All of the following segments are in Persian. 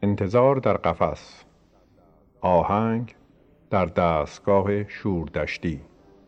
انتظار در قفس. آهنگ در دستگاه شوردشتی.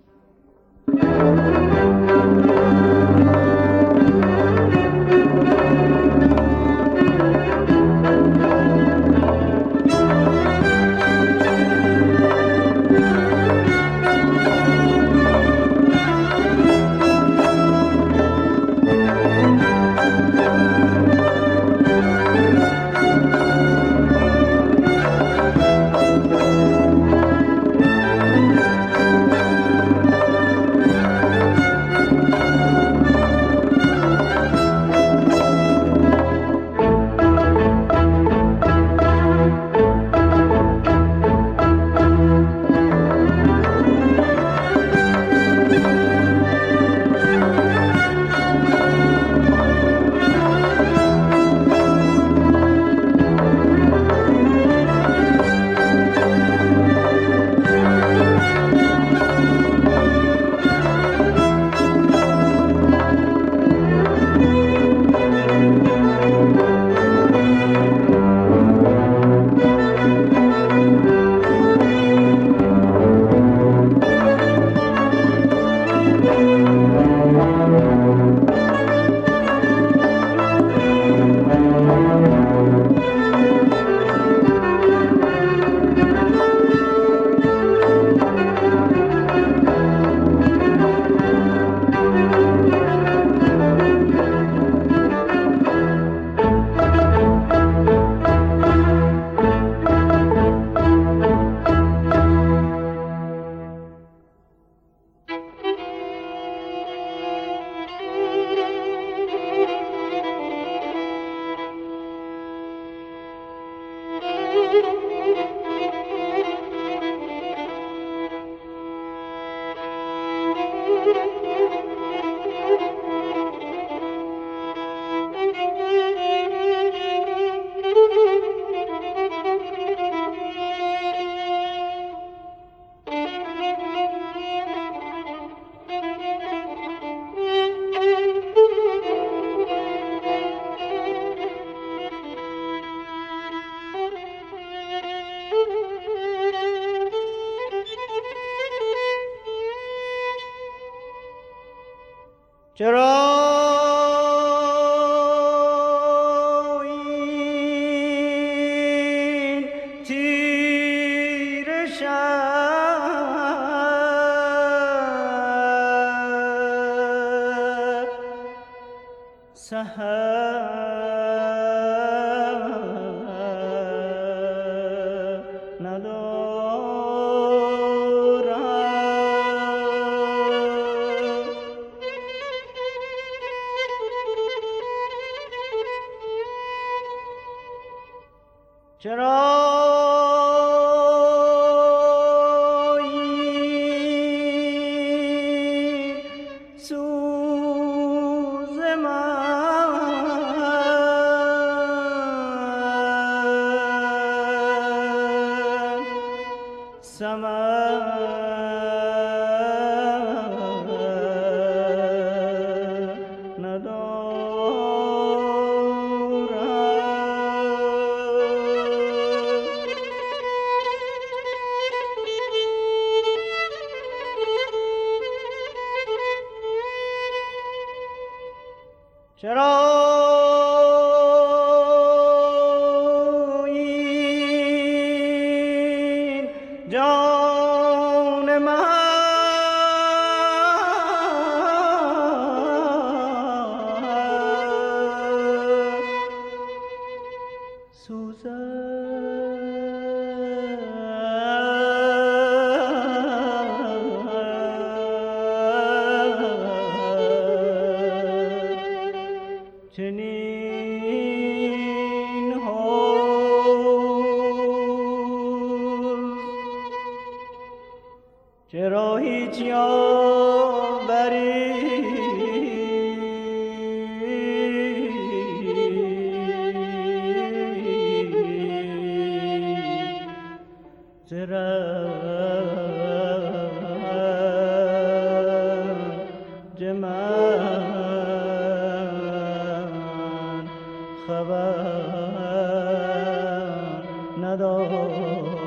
چرا این تیره شب سحر ندارد؟ چرا این سوز من ثمر چرا این جان من چنین حوز چرا هیچ یاوری رنج من خبر ندارم.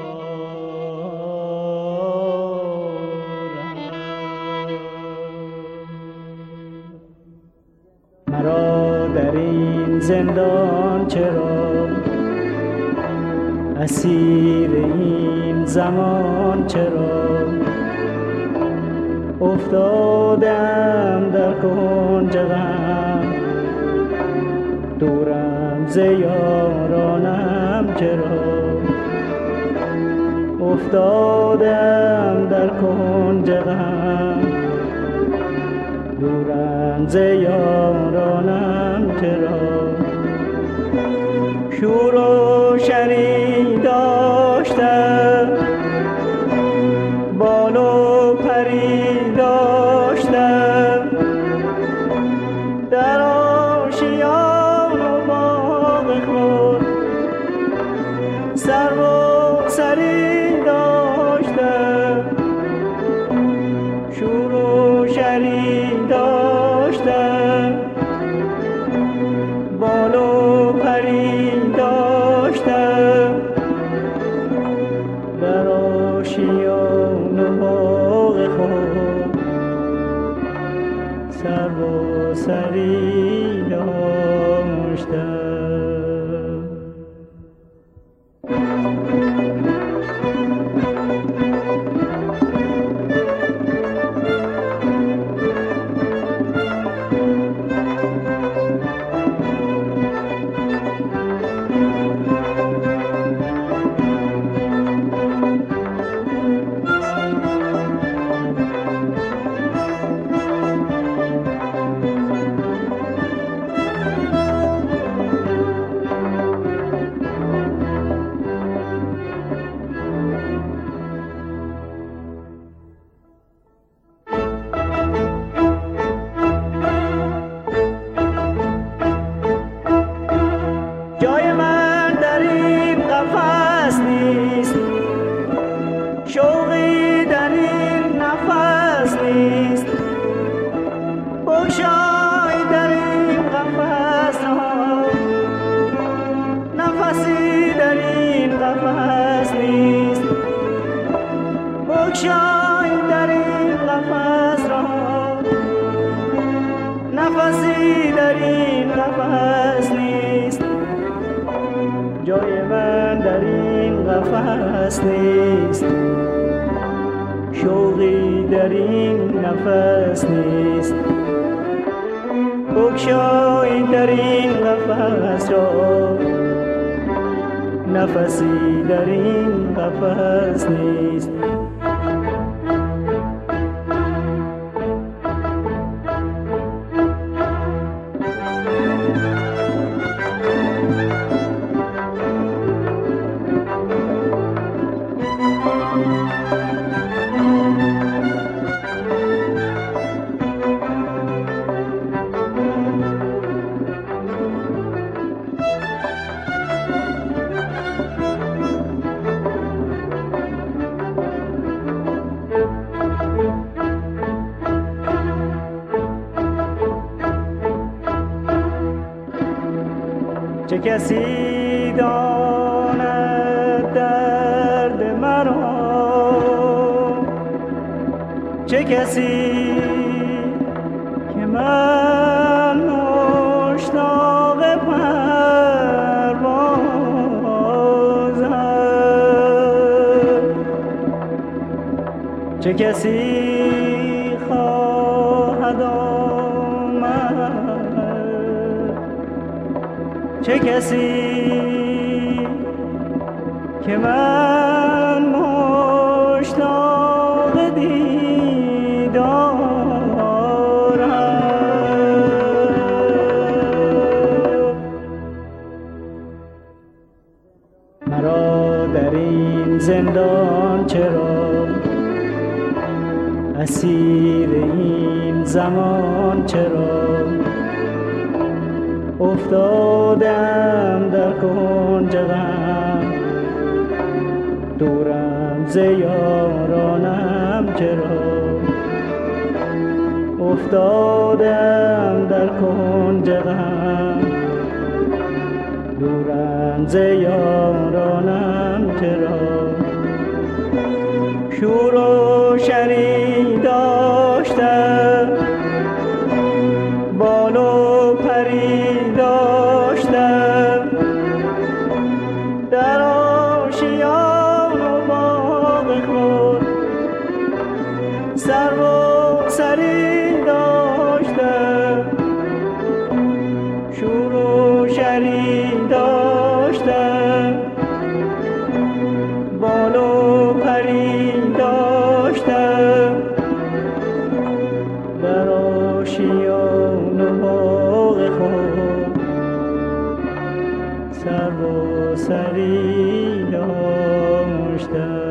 مرا در این زندان چرا، اسیر این زمان چرا، افتادم در کنج غم، دورم ز یارانم چرا، افتادم در کنج غم، دورم ز یارانم چرا. شور و شری داشتم، بال و پری داشتم، در آشیان و باغ خود سرو و سری داشتم. شور و شری داشتم، بال و پری داشتم، در آشیان و باغ خود سرو و سری داشتم. جای من در این قفس نیست، شوقی در این نفس نیست، بگشای در این قفس را، نفسی در این قفس نیست، بگشای در این قفس را، نفسی در این قفس نیست. جای من در این قفس نیست، شوقی در این نفس نیست، بگشای در این قفس را، نفسی در این قفس نیست. چه کسی داند درد مرا، چه کسی که من مشتاق پروازم، چه کسی خواهد آمد، چه کسی که من مشتاق دیدارم. مرا در این زندان چرا، اسیر این زمان چرا، افتادم در کنج غم، دورم ز یارانم چرا، افتادم در کنج غم، دورم ز یارانم چرا شور و شری داشتم، بال و پری داشتم، در آشیان و باغ خود سرو و سری داشتم، شور و شری داشتم، بال و پری داشتم، در آشیان و باغ خود سرو و سری داشتم.